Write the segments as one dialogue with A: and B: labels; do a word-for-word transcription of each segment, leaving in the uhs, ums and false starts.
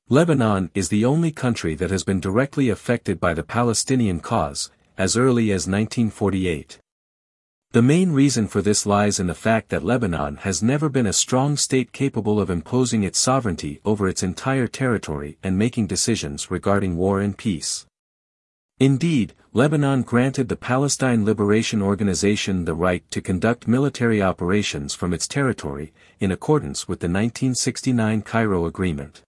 A: Lebanon is the only country that has been directly affected by the Palestinian cause, as early as nineteen forty-eight. The main reason for this lies in the fact that Lebanon has never been a strong state capable of imposing its sovereignty over its entire territory and making decisions regarding war and peace. Indeed, Lebanon granted the Palestine Liberation Organization the right to conduct military operations from its territory, in accordance with the nineteen sixty-nine Cairo Agreement.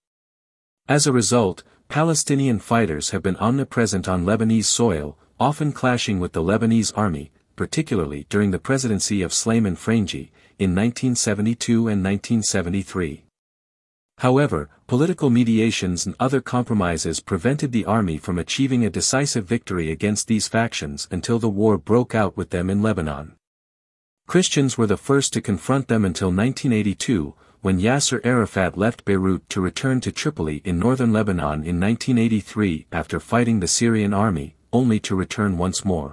A: As a result, Palestinian fighters have been omnipresent on Lebanese soil, often clashing with the Lebanese army, particularly during the presidency of Sleiman Frangi, in nineteen seventy-two and nineteen seventy-three. However, political mediations and other compromises prevented the army from achieving a decisive victory against these factions until the war broke out with them in Lebanon. Christians were the first to confront them until nineteen eighty-two, when Yasser Arafat left Beirut to return to Tripoli in northern Lebanon in nineteen eighty-three after fighting the Syrian army, only to return once more.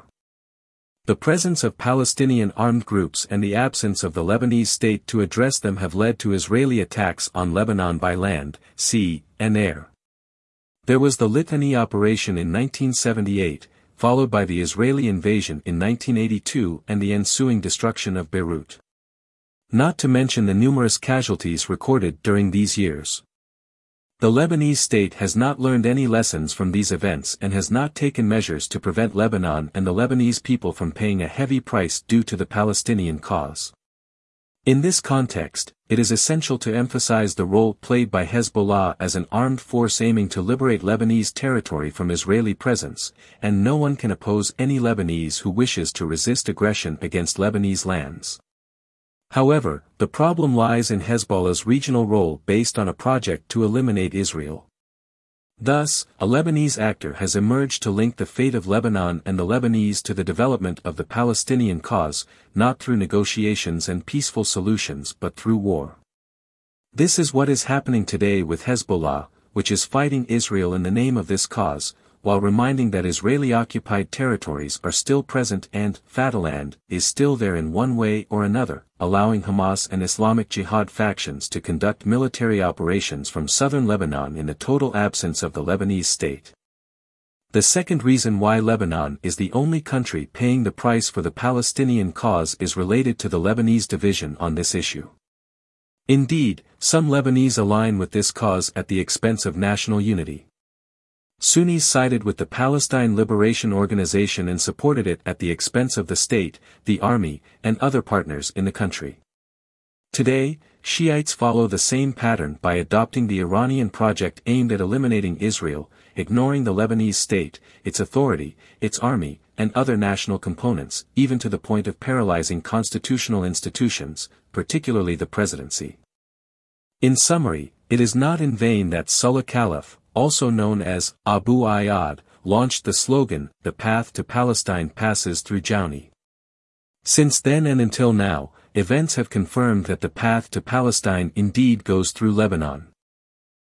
A: The presence of Palestinian armed groups and the absence of the Lebanese state to address them have led to Israeli attacks on Lebanon by land, sea, and air. There was the Litani operation in nineteen seventy-eight, followed by the Israeli invasion in nineteen eighty-two and the ensuing destruction of Beirut. Not to mention the numerous casualties recorded during these years. The Lebanese state has not learned any lessons from these events and has not taken measures to prevent Lebanon and the Lebanese people from paying a heavy price due to the Palestinian cause. In this context, it is essential to emphasize the role played by Hezbollah as an armed force aiming to liberate Lebanese territory from Israeli presence, and no one can oppose any Lebanese who wishes to resist aggression against Lebanese lands. However, the problem lies in Hezbollah's regional role based on a project to eliminate Israel. Thus, a Lebanese actor has emerged to link the fate of Lebanon and the Lebanese to the development of the Palestinian cause, not through negotiations and peaceful solutions but through war. This is what is happening today with Hezbollah, which is fighting Israel in the name of this cause, while reminding that Israeli-occupied territories are still present and Fatahland is still there in one way or another, allowing Hamas and Islamic Jihad factions to conduct military operations from southern Lebanon in the total absence of the Lebanese state. The second reason why Lebanon is the only country paying the price for the Palestinian cause is related to the Lebanese division on this issue. Indeed, some Lebanese align with this cause at the expense of national unity. Sunnis sided with the Palestine Liberation Organization and supported it at the expense of the state, the army, and other partners in the country. Today, Shiites follow the same pattern by adopting the Iranian project aimed at eliminating Israel, ignoring the Lebanese state, its authority, its army, and other national components, even to the point of paralyzing constitutional institutions, particularly the presidency. In summary, it is not in vain that Sulla Khalaf, also known as Abu Ayyad, launched the slogan, "The path to Palestine passes through Jouni." Since then and until now, events have confirmed that the path to Palestine indeed goes through Lebanon.